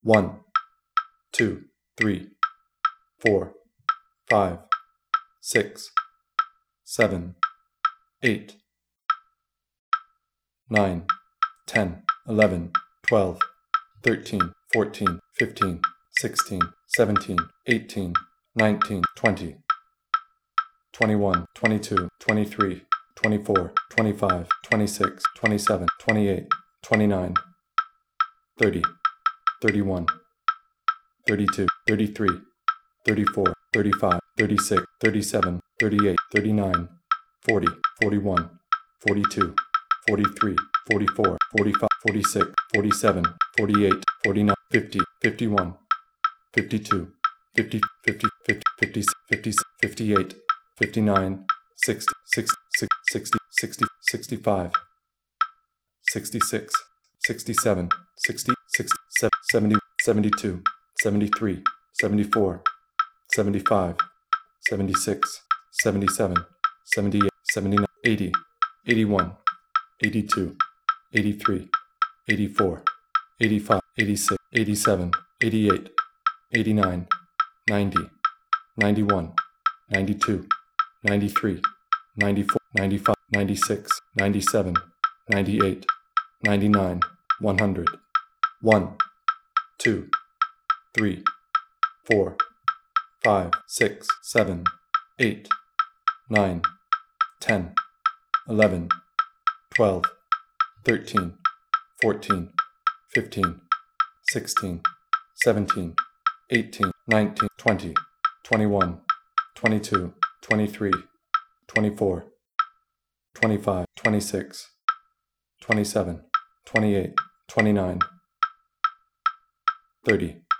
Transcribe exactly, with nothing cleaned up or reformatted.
one, two, three, four, five, six, seven, eight, nine, ten, eleven, twelve, thirteen, fourteen, fifteen, sixteen, seventeen, eighteen, nineteen, twenty, twenty-one, twenty-two, twenty-three, twenty-four, twenty-five, twenty-six, twenty-seven, twenty-eight, twenty-nine, thirty, thirty-one, thirty-two, thirty-three, thirty-four, thirty-five, thirty-six, thirty-seven, thirty-eight, thirty-nine, forty, forty-one, forty-two, forty-three, forty-four, forty-five, forty-six, forty-seven, forty-eight, forty-nine, fifty, fifty-one, fifty-two, fifty, fifty, fifty, fifty, fifty, fifty-eight, fifty-nine, sixty, sixty, sixty, sixty, sixty-five, sixty-six, sixty-seven, sixty, sixty, seventy, seventy-two, seventy-three, seventy-four, seventy-five, seventy-six, seventy-seven, seventy-eight, seventy-nine, eighty, eighty-one, eighty-two, eighty-three, eighty-four, eighty-five, eighty-six, eighty-seven, eighty-eight, eighty-nine, ninety, ninety-one, ninety-two, ninety-three, ninety-four, ninety-five, ninety-six, ninety-seven, ninety-eight, ninety-nine, one hundred, one, two, three, four, five, six, seven, eight, nine, ten, eleven, twelve, thirteen, fourteen, fifteen, sixteen, seventeen, eighteen, nineteen, twenty, twenty-one, twenty-two, twenty-three, twenty-four, twenty-five, twenty-six, twenty-seven, twenty-eight, twenty-nine, thirty.